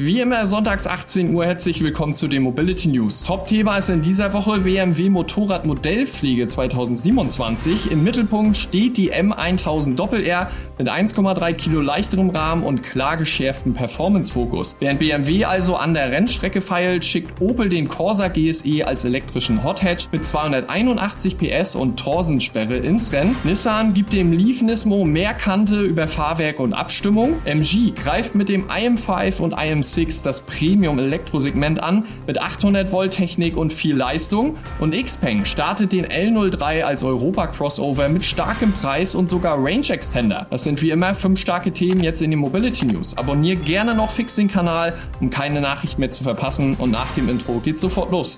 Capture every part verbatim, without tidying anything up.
Wie immer sonntags achtzehn Uhr, herzlich willkommen zu den Mobility News. Top-Thema ist in dieser Woche B M W Motorrad-Modellpflege zweitausendsiebenundzwanzig. Im Mittelpunkt steht die M tausend Doppel R mit eins Komma drei Kilo leichterem Rahmen und klar geschärftem Performance-Fokus. Während B M W also an der Rennstrecke feilt, schickt Opel den Corsa G S E als elektrischen Hot Hatch mit zweihunderteinundachtzig P S und Torsensperre ins Rennen. Nissan gibt dem Leaf Nismo mehr Kante über Fahrwerk und Abstimmung. M G greift mit dem I M fünf und I M sechs das Premium-Elektrosegment an mit achthundert Volt Technik und viel Leistung. Und Xpeng startet den L null drei als Europa-Crossover mit starkem Preis und sogar Range Extender. Das sind wie immer fünf starke Themen jetzt in den Mobility News. Abonnier gerne noch fix den Kanal, um keine Nachricht mehr zu verpassen. Und nach dem Intro geht's sofort los.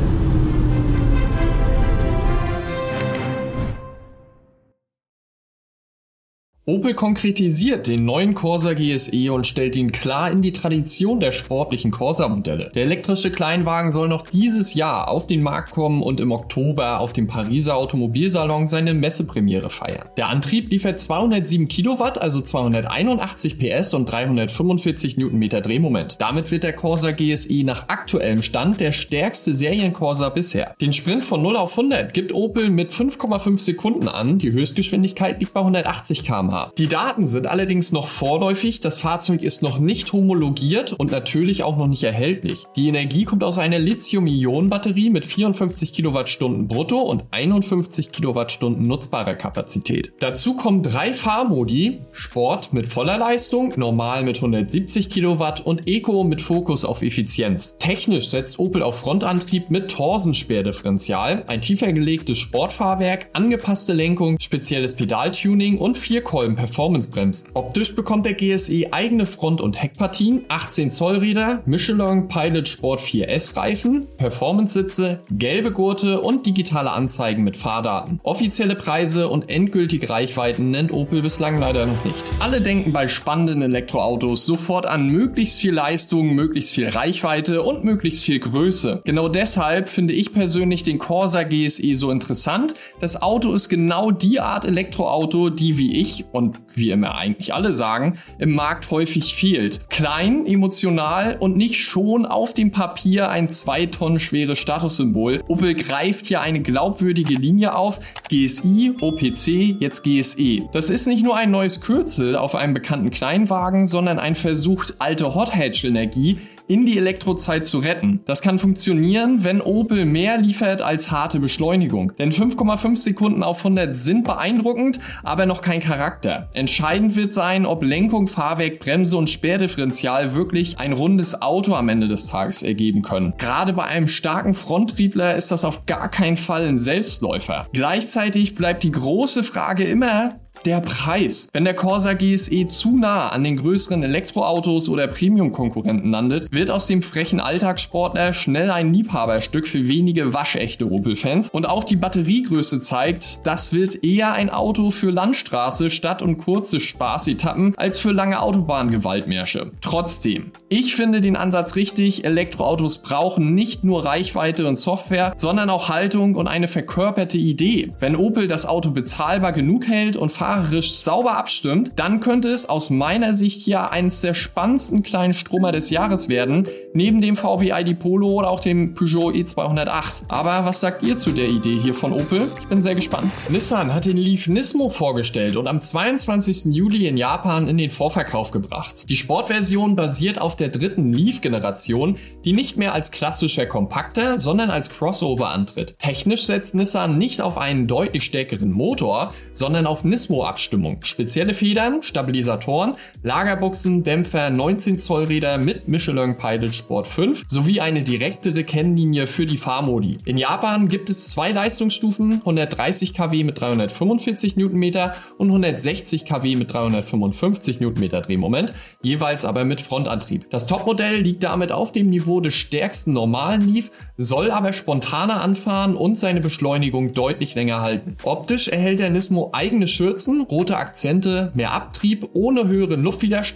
Opel konkretisiert den neuen Corsa G S E und stellt ihn klar in die Tradition der sportlichen Corsa-Modelle. Der elektrische Kleinwagen soll noch dieses Jahr auf den Markt kommen und im Oktober auf dem Pariser Automobilsalon seine Messepremiere feiern. Der Antrieb liefert zweihundertsieben Kilowatt, also zweihunderteinundachtzig P S und dreihundertfünfundvierzig Newtonmeter Drehmoment. Damit wird der Corsa G S E nach aktuellem Stand der stärkste Serien-Corsa bisher. Den Sprint von null auf hundert gibt Opel mit fünf Komma fünf Sekunden an, die Höchstgeschwindigkeit liegt bei hundertachtzig Kilometer pro Stunde. Die Daten sind allerdings noch vorläufig, das Fahrzeug ist noch nicht homologiert und natürlich auch noch nicht erhältlich. Die Energie kommt aus einer Lithium-Ionen-Batterie mit vierundfünfzig Kilowattstunden brutto und einundfünfzig Kilowattstunden nutzbarer Kapazität. Dazu kommen drei Fahrmodi: Sport mit voller Leistung, Normal mit hundertsiebzig Kilowatt und Eco mit Fokus auf Effizienz. Technisch setzt Opel auf Frontantrieb mit Torsensperrdifferential, ein tiefer gelegtes Sportfahrwerk, angepasste Lenkung, spezielles Pedaltuning und vier Performance-Bremsen. Optisch bekommt der G S E eigene Front- und Heckpartien, achtzehn Zoll Räder, Michelin Pilot Sport vier S Reifen, Performance-Sitze, gelbe Gurte und digitale Anzeigen mit Fahrdaten. Offizielle Preise und endgültige Reichweiten nennt Opel bislang leider noch nicht. Alle denken bei spannenden Elektroautos sofort an möglichst viel Leistung, möglichst viel Reichweite und möglichst viel Größe. Genau deshalb finde ich persönlich den Corsa G S E so interessant. Das Auto ist genau die Art Elektroauto, die wie ich und wie immer eigentlich alle sagen, im Markt häufig fehlt. Klein, emotional und nicht schon auf dem Papier ein zwei Tonnen schweres Statussymbol. Opel greift hier eine glaubwürdige Linie auf. G S I, O P C, jetzt G S E. Das ist nicht nur ein neues Kürzel auf einem bekannten Kleinwagen, sondern ein Versuch, alte Hot Hatch-Energie in die Elektrozeit zu retten. Das kann funktionieren, wenn Opel mehr liefert als harte Beschleunigung. Denn fünf Komma fünf Sekunden auf hundert sind beeindruckend, aber noch kein Charakter. Entscheidend wird sein, ob Lenkung, Fahrwerk, Bremse und Sperrdifferential wirklich ein rundes Auto am Ende des Tages ergeben können. Gerade bei einem starken Fronttriebler ist das auf gar keinen Fall ein Selbstläufer. Gleichzeitig bleibt die große Frage immer der Preis. Wenn der Corsa G S E zu nah an den größeren Elektroautos oder Premium-Konkurrenten landet, wird aus dem frechen Alltagssportler schnell ein Liebhaberstück für wenige waschechte Opel-Fans. Und auch die Batteriegröße zeigt, das wird eher ein Auto für Landstraße, Stadt- und kurze Spaßetappen als für lange Autobahngewaltmärsche. Trotzdem, ich finde den Ansatz richtig. Elektroautos brauchen nicht nur Reichweite und Software, sondern auch Haltung und eine verkörperte Idee. Wenn Opel das Auto bezahlbar genug hält und fahrerisch sauber abstimmt, dann könnte es aus meiner Sicht hier eines der spannendsten kleinen Stromer des Jahres werden, neben dem V W I D Polo oder auch dem Peugeot E zweihundertacht. Aber was sagt ihr zu der Idee hier von Opel? Ich bin sehr gespannt. Nissan hat den Leaf Nismo vorgestellt und am zweiundzwanzigsten Juli in Japan in den Vorverkauf gebracht. Die Sportversion basiert auf der dritten Leaf-Generation, die nicht mehr als klassischer Kompakter, sondern als Crossover antritt. Technisch setzt Nissan nicht auf einen deutlich stärkeren Motor, sondern auf Nismo-Abstimmung. Spezielle Federn, Stabilisatoren, Lagerbuchsen, Dämpfer, neunzehn Zoll Räder mit Michelin Pilot Sport fünf sowie eine direktere Kennlinie für die Fahrmodi. In Japan gibt es zwei Leistungsstufen, hundertdreißig Kilowatt mit dreihundertfünfundvierzig Newtonmeter und hundertsechzig Kilowatt mit dreihundertfünfundfünfzig Newtonmeter Drehmoment, jeweils aber mit Frontantrieb. Das Topmodell liegt damit auf dem Niveau des stärksten normalen Leaf, soll aber spontaner anfahren und seine Beschleunigung deutlich länger halten. Optisch erhält der Nismo eigene Schürzen, rote Akzente, mehr Abtrieb ohne höheren Luftwiderstand.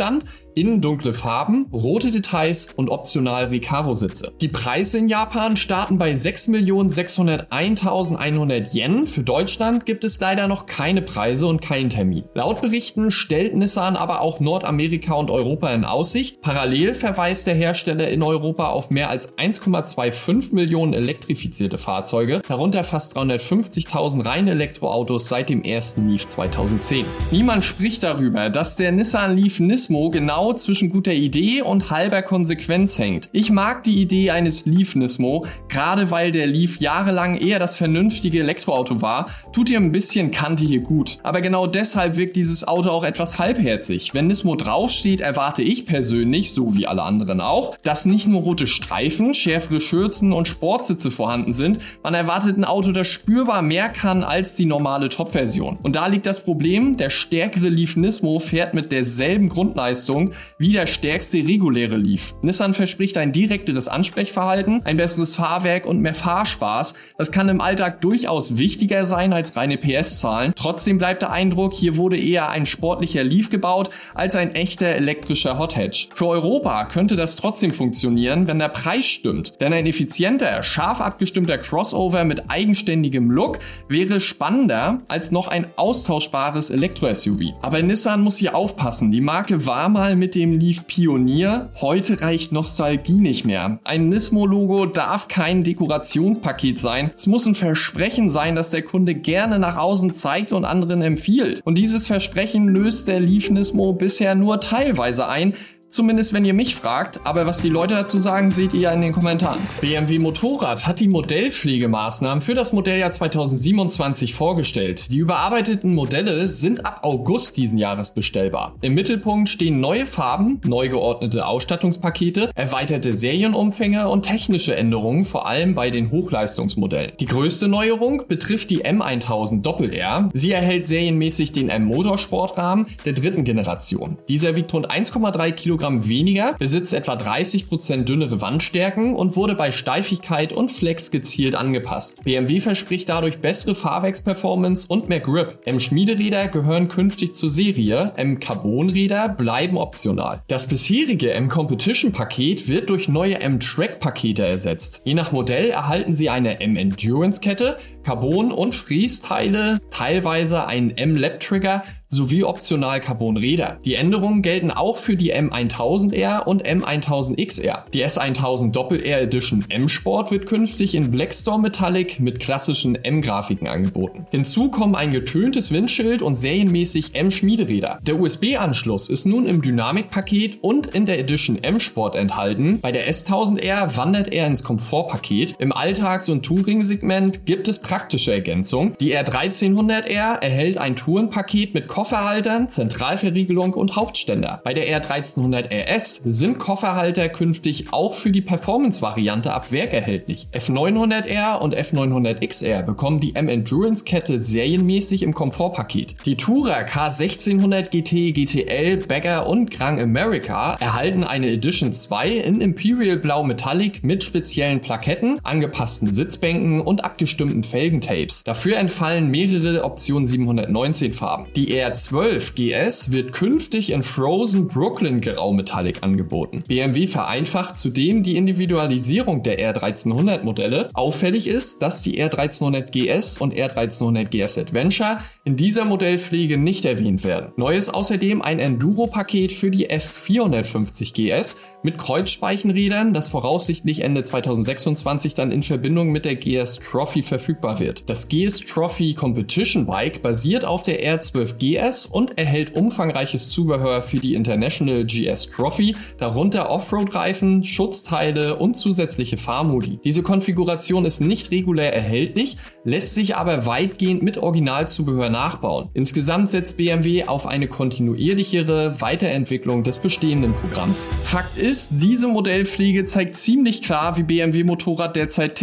Innen dunkle Farben, rote Details und optional Recaro-Sitze. Die Preise in Japan starten bei sechs Millionen sechshunderteintausendeinhundert Yen. Für Deutschland gibt es leider noch keine Preise und keinen Termin. Laut Berichten stellt Nissan aber auch Nordamerika und Europa in Aussicht. Parallel verweist der Hersteller in Europa auf mehr als eins Komma fünfundzwanzig Millionen elektrifizierte Fahrzeuge, darunter fast dreihundertfünfzigtausend reine Elektroautos seit dem ersten Leaf zweitausendzehn. Niemand spricht darüber, dass der Nissan Leaf Nismo genau zwischen guter Idee und halber Konsequenz hängt. Ich mag die Idee eines Leaf Nismo, gerade weil der Leaf jahrelang eher das vernünftige Elektroauto war, tut ihr ein bisschen Kante hier gut. Aber genau deshalb wirkt dieses Auto auch etwas halbherzig. Wenn Nismo draufsteht, erwarte ich persönlich, so wie alle anderen auch, dass nicht nur rote Streifen, schärfere Schürzen und Sportsitze vorhanden sind. Man erwartet ein Auto, das spürbar mehr kann als die normale Top-Version. Und da liegt das Problem, der stärkere Leaf Nismo fährt mit derselben Grundleistung wie der stärkste reguläre Leaf. Nissan verspricht ein direkteres Ansprechverhalten, ein besseres Fahrwerk und mehr Fahrspaß. Das kann im Alltag durchaus wichtiger sein als reine P S-Zahlen. Trotzdem bleibt der Eindruck, hier wurde eher ein sportlicher Leaf gebaut als ein echter elektrischer Hot Hatch. Für Europa könnte das trotzdem funktionieren, wenn der Preis stimmt. Denn ein effizienter, scharf abgestimmter Crossover mit eigenständigem Look wäre spannender als noch ein austauschbares Elektro-S U V. Aber Nissan muss hier aufpassen. Die Marke war mal mit dem Leaf Pionier. Heute reicht Nostalgie nicht mehr. Ein Nismo-Logo darf kein Dekorationspaket sein. Es muss ein Versprechen sein, das der Kunde gerne nach außen zeigt und anderen empfiehlt. Und dieses Versprechen löst der Leaf Nismo bisher nur teilweise ein. Zumindest wenn ihr mich fragt, aber was die Leute dazu sagen, seht ihr in den Kommentaren. B M W Motorrad hat die Modellpflegemaßnahmen für das Modelljahr zweitausendsiebenundzwanzig vorgestellt. Die überarbeiteten Modelle sind ab August diesen Jahres bestellbar. Im Mittelpunkt stehen neue Farben, neu geordnete Ausstattungspakete, erweiterte Serienumfänge und technische Änderungen, vor allem bei den Hochleistungsmodellen. Die größte Neuerung betrifft die M tausend Doppel R. Sie erhält serienmäßig den M-Motorsportrahmen der dritten Generation. Dieser wiegt rund eins Komma drei Kilogramm weniger, besitzt etwa dreißig Prozent dünnere Wandstärken und wurde bei Steifigkeit und Flex gezielt angepasst. B M W verspricht dadurch bessere Fahrwerksperformance und mehr Grip. M-Schmiederäder gehören künftig zur Serie, M-Carbonräder bleiben optional. Das bisherige M-Competition-Paket wird durch neue M-Track-Pakete ersetzt. Je nach Modell erhalten sie eine M-Endurance-Kette, Carbon- und Frästeile, teilweise einen M-Lap-Trigger sowie optional Carbonräder. Die Änderungen gelten auch für die M tausend R und M tausend X R. Die S tausend Doppel R Edition M-Sport wird künftig in Blackstorm Metallic mit klassischen M-Grafiken angeboten. Hinzu kommen ein getöntes Windschild und serienmäßig M-Schmiederäder. Der U S B-Anschluss ist nun im Dynamik-Paket und in der Edition M-Sport enthalten. Bei der S tausend R wandert er ins Komfortpaket. Im Alltags- und Touring-Segment gibt es praktische Ergänzungen. Die R dreizehnhundert R erhält ein Tourenpaket mit Kofferhaltern, Zentralverriegelung und Hauptständer. Bei der R dreizehnhundert R S sind Kofferhalter künftig auch für die Performance-Variante ab Werk erhältlich. F neunhundert R und F neunhundert X R bekommen die M-Endurance-Kette serienmäßig im Komfortpaket. Die Tourer K sechzehnhundert G T, G T L, Bagger und Grand America erhalten eine Edition zwei in Imperial Blau Metallic mit speziellen Plaketten, angepassten Sitzbänken und abgestimmten Felgentapes. Dafür entfallen mehrere Option siebenhundertneunzehn Farben. Die R zwölf G S wird künftig in Frozen Brooklyn Grau Metallic angeboten. B M W vereinfacht zudem die Individualisierung der R dreizehnhundert Modelle. Auffällig ist, dass die R dreizehnhundert G S und R dreizehnhundert G S Adventure in dieser Modellpflege nicht erwähnt werden. Neu ist außerdem ein Enduro-Paket für die F vierhundertfünfzig G S mit Kreuzspeichenrädern, das voraussichtlich Ende zweitausendsechsundzwanzig dann in Verbindung mit der G S Trophy verfügbar wird. Das G S Trophy Competition Bike basiert auf der R zwölf G S und erhält umfangreiches Zubehör für die International G S Trophy, darunter Offroad-Reifen, Schutzteile und zusätzliche Fahrmodi. Diese Konfiguration ist nicht regulär erhältlich, lässt sich aber weitgehend mit Originalzubehör nachbauen. Insgesamt setzt B M W auf eine kontinuierlichere Weiterentwicklung des bestehenden Programms. Fakt ist, diese Modellpflege zeigt ziemlich klar, wie B M W Motorrad derzeit tickt.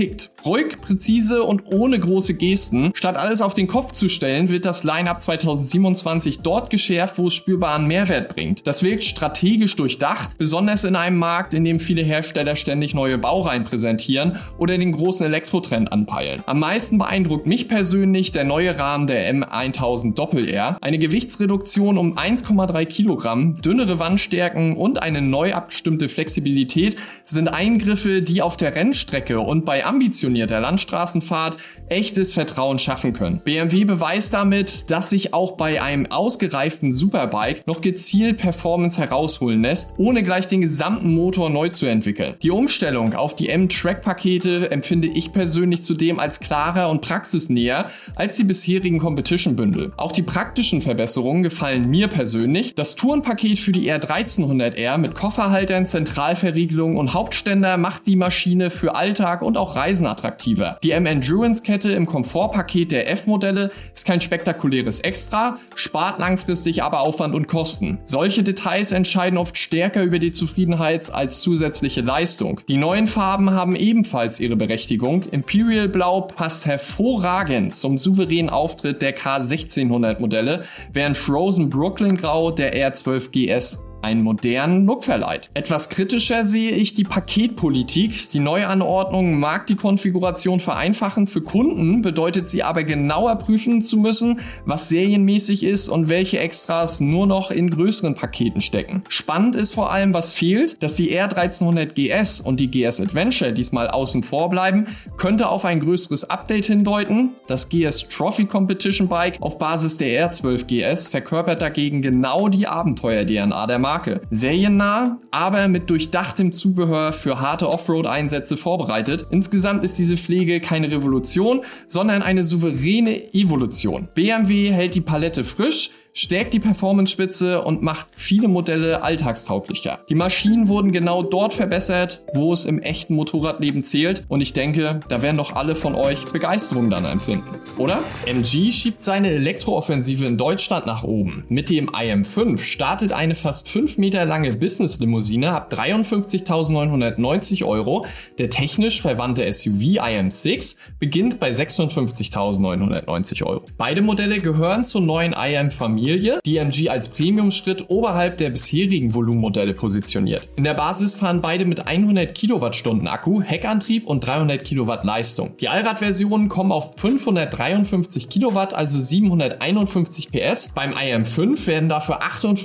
Ruhig, präzise und ohne große Gesten. Statt alles auf den Kopf zu stellen, wird das Line-Up zweitausendsiebenundzwanzig dort geschärft, wo es spürbaren Mehrwert bringt. Das wirkt strategisch durchdacht, besonders in einem Markt, in dem viele Hersteller ständig neue Baureihen präsentieren oder den großen Elektrotrend anpeilen. Am meisten beeindruckt mich persönlich der neue Rahmen der M tausend Doppel-R. Eine Gewichtsreduktion um eins Komma drei Kilogramm, dünnere Wandstärken und eine neu abgestimmte Flexibilität sind Eingriffe, die auf der Rennstrecke und bei ambitionierter Landstraßenfahrt echtes Vertrauen schaffen können. B M W beweist damit, dass sich auch bei einem ausgereiften Superbike noch gezielt Performance herausholen lässt, ohne gleich den gesamten Motor neu zu entwickeln. Die Umstellung auf die M-Track-Pakete empfinde ich persönlich zudem als klarer und praxisnäher als die bisherigen Competition-Bündel. Auch die praktischen Verbesserungen gefallen mir persönlich. Das Tourenpaket für die R dreizehnhundert R mit Kofferhaltern, Zentralverriegelung und Hauptständer macht die Maschine für Alltag und auch Reisen attraktiver. Die M-Endurance-Kette im Komfortpaket der F-Modelle ist kein spektakuläres Extra, spart langfristig aber Aufwand und Kosten. Solche Details entscheiden oft stärker über die Zufriedenheit als zusätzliche Leistung. Die neuen Farben haben ebenfalls ihre Berechtigung. Imperial Blau passt hervorragend zum souveränen Auftritt der K sechzehnhundert Modelle, während Frozen Brooklyn Grau der R zwölf G S einen modernen Look verleiht. Etwas kritischer sehe ich die Paketpolitik. Die Neuanordnung mag die Konfiguration vereinfachen. Für Kunden bedeutet sie aber genauer prüfen zu müssen, was serienmäßig ist und welche Extras nur noch in größeren Paketen stecken. Spannend ist vor allem, was fehlt, dass die R dreizehnhundert G S und die G S Adventure diesmal außen vor bleiben, könnte auf ein größeres Update hindeuten. Das G S Trophy Competition Bike auf Basis der R zwölf G S verkörpert dagegen genau die Abenteuer-D N A der Marke. Seriennah, aber mit durchdachtem Zubehör für harte Offroad-Einsätze vorbereitet. Insgesamt ist diese Pflege keine Revolution, sondern eine souveräne Evolution. B M W hält die Palette frisch, stärkt die Performance-Spitze und macht viele Modelle alltagstauglicher. Die Maschinen wurden genau dort verbessert, wo es im echten Motorradleben zählt, und ich denke, da werden doch alle von euch Begeisterung dann empfinden, oder? M G schiebt seine Elektrooffensive in Deutschland nach oben. Mit dem I M fünf startet eine fast fünf Meter lange Business-Limousine ab dreiundfünfzigtausendneunhundertneunzig Euro. Der technisch verwandte S U V I M sechs beginnt bei sechsundfünfzigtausendneunhundertneunzig Euro. Beide Modelle gehören zur neuen I M-Familie, die M G als Premium-Schritt oberhalb der bisherigen Volumenmodelle positioniert. In der Basis fahren beide mit hundert Kilowattstunden Akku, Heckantrieb und dreihundert Kilowatt Leistung. Die Allradversionen kommen auf fünfhundertdreiundfünfzig Kilowatt, also siebenhunderteinundfünfzig P S. Beim I M fünf werden dafür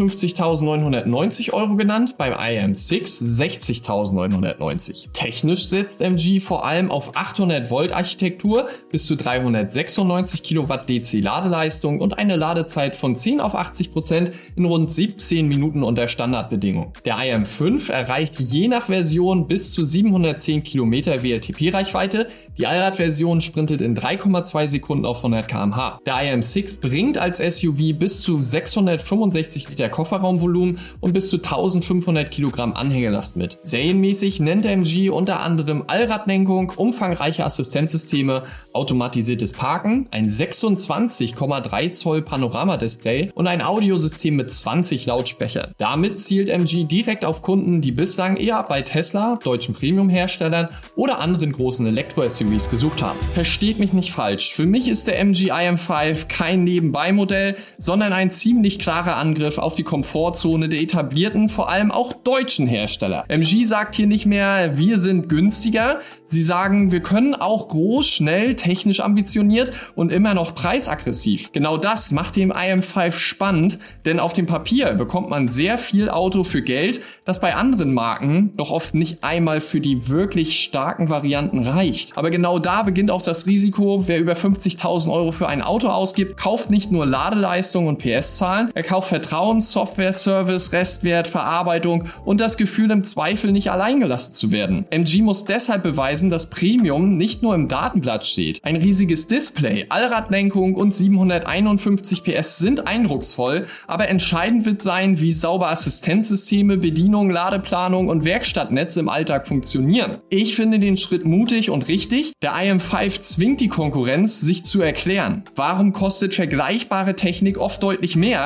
achtundfünfzigtausendneunhundertneunzig Euro genannt, beim I M sechs sechzigtausendneunhundertneunzig. Technisch setzt M G vor allem auf achthundert Volt Architektur, bis zu dreihundertsechsundneunzig Kilowatt D C Ladeleistung und eine Ladezeit von zehn auf achtzig Prozent in rund siebzehn Minuten unter Standardbedingungen. Der I M fünf erreicht je nach Version bis zu siebenhundertzehn Kilometer W L T P-Reichweite. Die Allradversion sprintet in drei Komma zwei Sekunden auf hundert Kilometer pro Stunde. Der I M sechs bringt als S U V bis zu sechshundertfünfundsechzig Liter Kofferraumvolumen und bis zu eintausendfünfhundert Kilogramm Anhängelast mit. Serienmäßig nennt M G unter anderem Allradlenkung, umfangreiche Assistenzsysteme, automatisiertes Parken, ein sechsundzwanzig Komma drei Zoll Panoramadisplay und ein Audiosystem mit zwanzig Lautsprechern. Damit zielt M G direkt auf Kunden, die bislang eher bei Tesla, deutschen Premium-Herstellern oder anderen großen Elektro-S U Vs gesucht haben. Versteht mich nicht falsch, für mich ist der M G I M fünf kein Nebenbei-Modell, sondern ein ziemlich klarer Angriff auf die Komfortzone der etablierten, vor allem auch deutschen Hersteller. M G sagt hier nicht mehr, wir sind günstiger, sie sagen, wir können auch groß, schnell, technisch ambitioniert und immer noch preisaggressiv. Genau das macht den I M fünf spannend, denn auf dem Papier bekommt man sehr viel Auto für Geld, das bei anderen Marken doch oft nicht einmal für die wirklich starken Varianten reicht. Aber genau da beginnt auch das Risiko. Wer über fünfzigtausend Euro für ein Auto ausgibt, kauft nicht nur Ladeleistung und P S-Zahlen, er kauft Vertrauen, Software, Service, Restwert, Verarbeitung und das Gefühl, im Zweifel nicht allein gelassen zu werden. M G muss deshalb beweisen, dass Premium nicht nur im Datenblatt steht. Ein riesiges Display, Allradlenkung und siebenhunderteinundfünfzig P S sind eindrucksvoll, aber entscheidend wird sein, wie sauber Assistenzsysteme, Bedienung, Ladeplanung und Werkstattnetz im Alltag funktionieren. Ich finde den Schritt mutig und richtig. Der I M fünf zwingt die Konkurrenz, sich zu erklären. Warum kostet vergleichbare Technik oft deutlich mehr?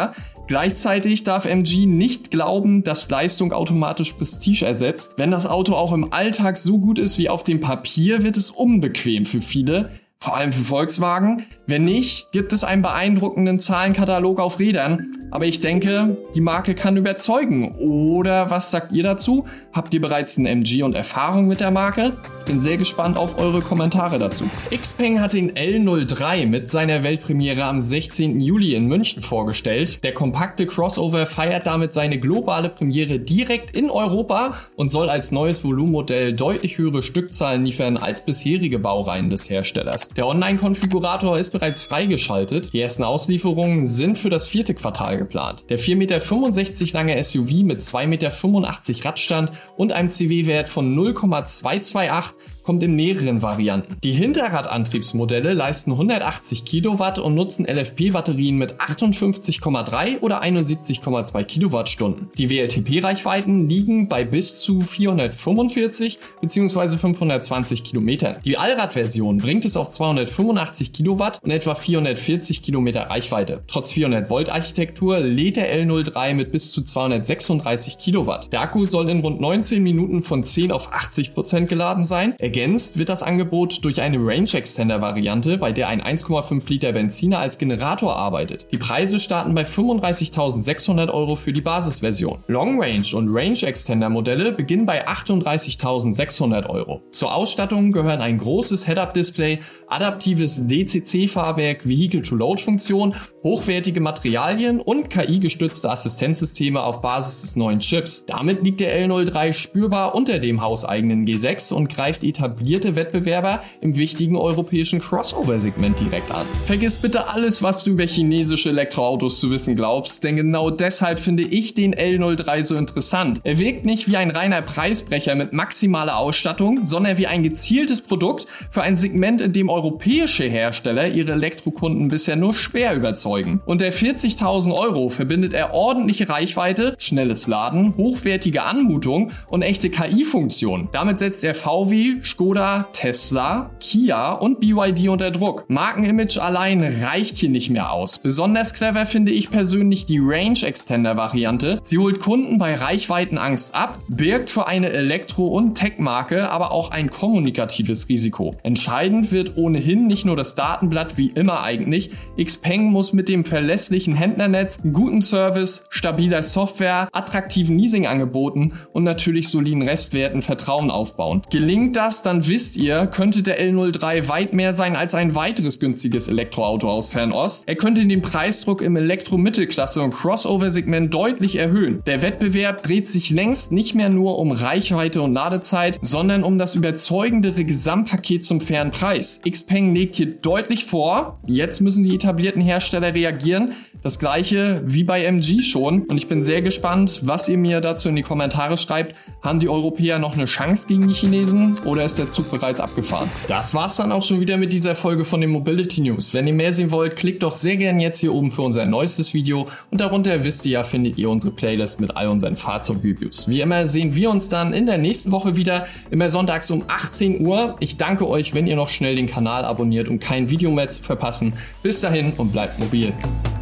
Gleichzeitig darf M G nicht glauben, dass Leistung automatisch Prestige ersetzt. Wenn das Auto auch im Alltag so gut ist wie auf dem Papier, wird es unbequem für viele. Vor allem für Volkswagen. Wenn nicht, gibt es einen beeindruckenden Zahlenkatalog auf Rädern. Aber ich denke, die Marke kann überzeugen. Oder was sagt ihr dazu? Habt ihr bereits einen M G und Erfahrung mit der Marke? Ich bin sehr gespannt auf eure Kommentare dazu. Xpeng hat den L null drei mit seiner Weltpremiere am sechzehnten Juli in München vorgestellt. Der kompakte Crossover feiert damit seine globale Premiere direkt in Europa und soll als neues Volumenmodell deutlich höhere Stückzahlen liefern als bisherige Baureihen des Herstellers. Der Online-Konfigurator ist bereits freigeschaltet. Die ersten Auslieferungen sind für das vierte Quartal geplant. Der vier Komma fünfundsechzig Meter lange S U V mit zwei Komma fünfundachtzig Meter Radstand und einem C W-Wert von null Komma zweihundertachtundzwanzig kommt in mehreren Varianten. Die Hinterradantriebsmodelle leisten hundertachtzig Kilowatt und nutzen L F P-Batterien mit achtundfünfzig Komma drei oder einundsiebzig Komma zwei Kilowattstunden. Die W L T P-Reichweiten liegen bei bis zu vierhundertfünfundvierzig bzw. fünfhundertzwanzig Kilometern. Die Allradversion bringt es auf zweihundertfünfundachtzig Kilowatt und etwa vierhundertvierzig Kilometer Reichweite. Trotz vierhundert Volt Architektur lädt der L null drei mit bis zu zweihundertsechsunddreißig Kilowatt. Der Akku soll in rund neunzehn Minuten von zehn auf achtzig Prozent geladen sein. Ergänzt wird das Angebot durch eine Range Extender Variante, bei der ein eins Komma fünf Liter Benziner als Generator arbeitet. Die Preise starten bei fünfunddreißigtausendsechshundert Euro für die Basisversion. Long Range und Range Extender Modelle beginnen bei achtunddreißigtausendsechshundert Euro. Zur Ausstattung gehören ein großes Head-Up-Display, adaptives D C C-Fahrwerk, Vehicle-to-Load-Funktion, hochwertige Materialien und K I-gestützte Assistenzsysteme auf Basis des neuen Chips. Damit liegt der L null drei spürbar unter dem hauseigenen G sechs und greift etablierte Wettbewerber im wichtigen europäischen Crossover-Segment direkt an. Vergiss bitte alles, was du über chinesische Elektroautos zu wissen glaubst, denn genau deshalb finde ich den L null drei so interessant. Er wirkt nicht wie ein reiner Preisbrecher mit maximaler Ausstattung, sondern wie ein gezieltes Produkt für ein Segment, in dem europäische Hersteller ihre Elektrokunden bisher nur schwer überzeugen. Unter vierzigtausend Euro verbindet er ordentliche Reichweite, schnelles Laden, hochwertige Anmutung und echte K I-Funktionen. Damit setzt er V W, Skoda, Tesla, Kia und B Y D unter Druck. Markenimage allein reicht hier nicht mehr aus. Besonders clever finde ich persönlich die Range Extender Variante. Sie holt Kunden bei Reichweitenangst ab, birgt für eine Elektro- und Tech-Marke aber auch ein kommunikatives Risiko. Entscheidend wird ohnehin nicht nur das Datenblatt wie immer eigentlich. Xpeng muss mit dem verlässlichen Händlernetz, guten Service, stabiler Software, attraktiven Leasingangeboten und natürlich soliden Restwerten Vertrauen aufbauen. Gelingt das, dann wisst ihr, könnte der L null drei weit mehr sein als ein weiteres günstiges Elektroauto aus Fernost. Er könnte den Preisdruck im Elektro-Mittelklasse- und Crossover-Segment deutlich erhöhen. Der Wettbewerb dreht sich längst nicht mehr nur um Reichweite und Ladezeit, sondern um das überzeugendere Gesamtpaket zum fairen Preis. Xpeng legt hier deutlich vor, jetzt müssen die etablierten Hersteller reagieren. Das gleiche wie bei M G schon und ich bin sehr gespannt, was ihr mir dazu in die Kommentare schreibt. Haben die Europäer noch eine Chance gegen die Chinesen oder ist der Zug bereits abgefahren? Das war's dann auch schon wieder mit dieser Folge von den Mobility News. Wenn ihr mehr sehen wollt, klickt doch sehr gerne jetzt hier oben für unser neuestes Video und darunter, wisst ihr ja, findet ihr unsere Playlist mit all unseren Fahrzeugreviews. Wie immer sehen wir uns dann in der nächsten Woche wieder, immer sonntags um achtzehn Uhr. Ich danke euch, wenn ihr noch schnell den Kanal abonniert, um kein Video mehr zu verpassen. Bis dahin und bleibt mobil.